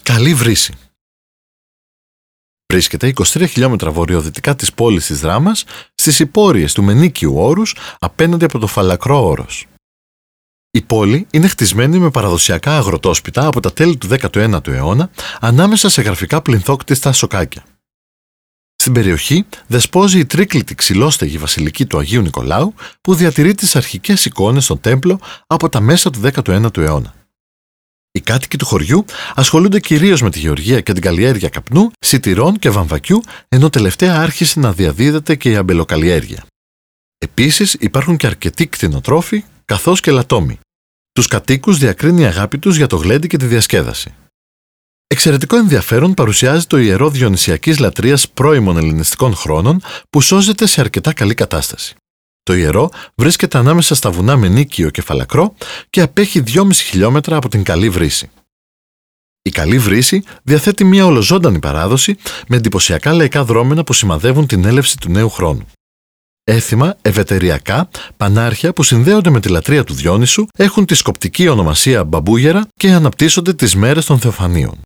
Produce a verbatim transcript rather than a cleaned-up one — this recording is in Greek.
Καλή Βρύση. Βρίσκεται είκοσι τρία χιλιόμετρα βορειοδυτικά της πόλης της Δράμας, στις υπόρειες του Μενίκιου όρους, απέναντι από το Φαλακρό όρος. Η πόλη είναι χτισμένη με παραδοσιακά αγροτόσπιτα από τα τέλη του δέκατου ένατου αιώνα, ανάμεσα σε γραφικά πλινθόκτιστα σοκάκια. Στην περιοχή δεσπόζει η τρίκλητη ξυλόστεγη βασιλική του Αγίου Νικολάου, που διατηρεί τις αρχικές εικόνες στον τέμπλο από τα μέσα του δέκατου ένατου αιώνα. Οι κάτοικοι του χωριού ασχολούνται κυρίως με τη γεωργία και την καλλιέργεια καπνού, σιτηρών και βαμβακιού, ενώ τελευταία άρχισε να διαδίδεται και η αμπελοκαλλιέργεια. Επίσης υπάρχουν και αρκετοί κτηνοτρόφοι, καθώς και λατόμοι. Τους κατοίκους διακρίνει η αγάπη τους για το γλέντι και τη διασκέδαση. Εξαιρετικό ενδιαφέρον παρουσιάζει το ιερό διονυσιακής λατρείας πρώιμων ελληνιστικών χρόνων, που σώζεται σε αρκετά καλή κατάσταση. Το ιερό βρίσκεται ανάμεσα στα βουνά Μενίκιο και Φαλακρό και απέχει δυόμισι χιλιόμετρα από την Καλή Βρύση. Η Καλή Βρύση διαθέτει μια ολοζώντανη παράδοση με εντυπωσιακά λαϊκά δρόμενα που σημαδεύουν την έλευση του νέου χρόνου. Έθιμα, ευετεριακά, πανάρχια που συνδέονται με τη λατρεία του Διόνυσου έχουν τη σκοπτική ονομασία Μπαμπούγερα και αναπτύσσονται τις μέρες των Θεοφανίων.